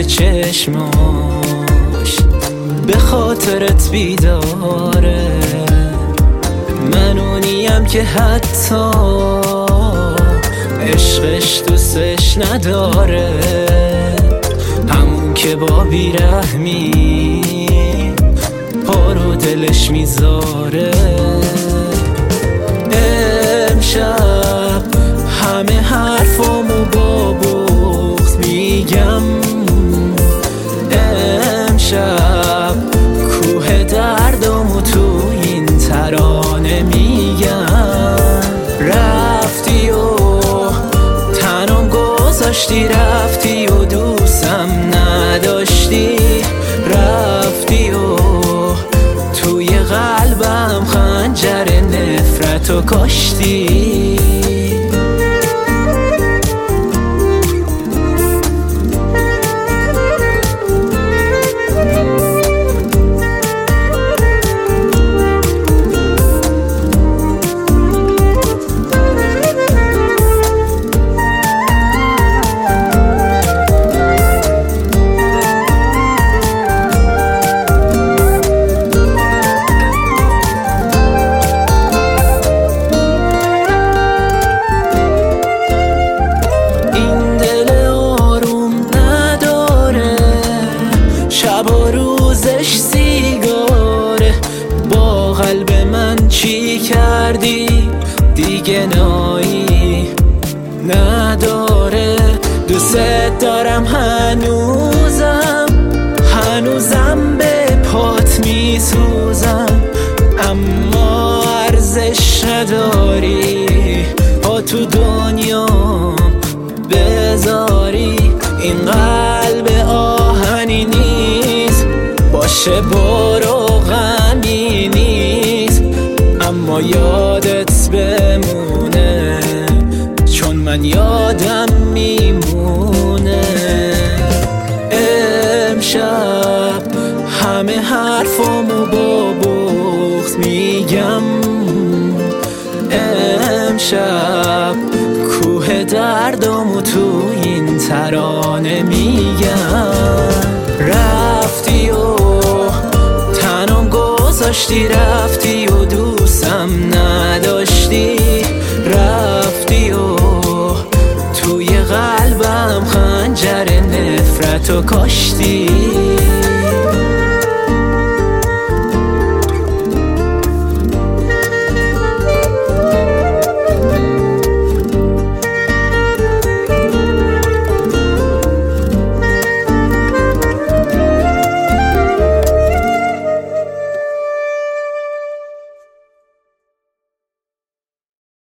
چشماش به خاطرت بیداره. من اونیم که حتی عشقش دوستش نداره، همون که با بیرحمی پا رو دلش میذاره. امشب همه حرفامو با بغض میگم، امشب کوه دردامو تو این ترانه میگم. رفتی و تنم گذاشتی، رفتی و دوستم نداشتی، رفتی و توی قلبم خنجر نفرتو کاشتی. شب و روزش سیگاره، با قلب من چی کردی دیگه نایی نداره. دوست دارم هنوزم به پات میسوزم، اما ارزش نداری پا تو دنیا بذاری. این قلب آهنی نیست، باشه برو غمی نیست، اما یادت بمونه چون من یادم میمونه. امشب همه حرفامو با بغض میگم، امشب کوه دردامو تو این ترانه میگم. رفتی و تنم گذاشتی، رفتی و دوستم نداشتی، رفتی و توی قلبم خنجر نفرتو کاشتی.